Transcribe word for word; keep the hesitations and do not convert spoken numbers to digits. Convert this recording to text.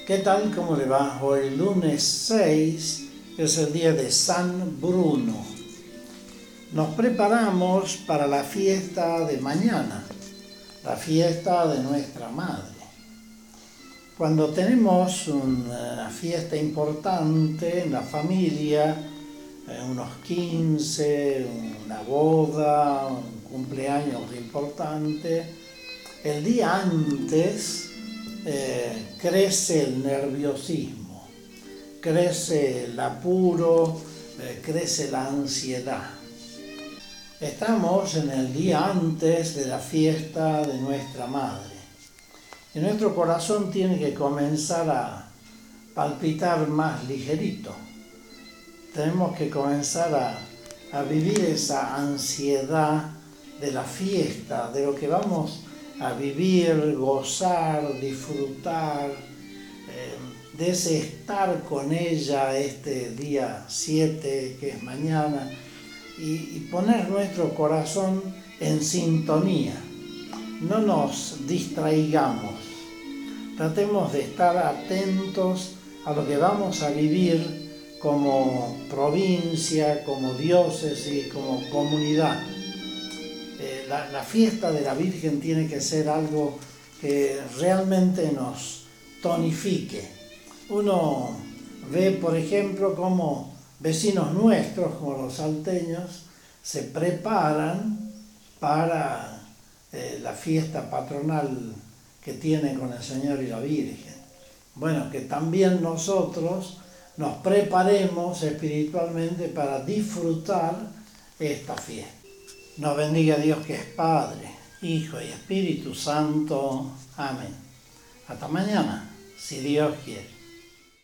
¿Qué tal? ¿Cómo le va? Hoy lunes seis es el día de San Bruno. Nos preparamos para la fiesta de mañana, la fiesta de nuestra Madre. Cuando tenemos una fiesta importante en la familia, unos quince, una boda, un cumpleaños importante, el día antes eh, crece el nerviosismo, crece el apuro, eh, crece la ansiedad. Estamos en el día antes de la fiesta de nuestra Madre. Y nuestro corazón tiene que comenzar a palpitar más ligerito. Tenemos que comenzar a, a vivir esa ansiedad de la fiesta, de lo que vamos a vivir, gozar, disfrutar, eh, de ese estar con ella este día siete, que es mañana, y, y poner nuestro corazón en sintonía. No nos distraigamos, tratemos de estar atentos a lo que vamos a vivir como provincia, como diócesis, como comunidad. Eh, la, la fiesta de la Virgen tiene que ser algo que realmente nos tonifique. Uno ve, por ejemplo, cómo vecinos nuestros, como los salteños, se preparan para eh, la fiesta patronal que tienen con el Señor y la Virgen. Bueno, que también nosotros nos preparemos espiritualmente para disfrutar esta fiesta. Nos bendiga Dios, que es Padre, Hijo y Espíritu Santo. Amén. Hasta mañana, si Dios quiere.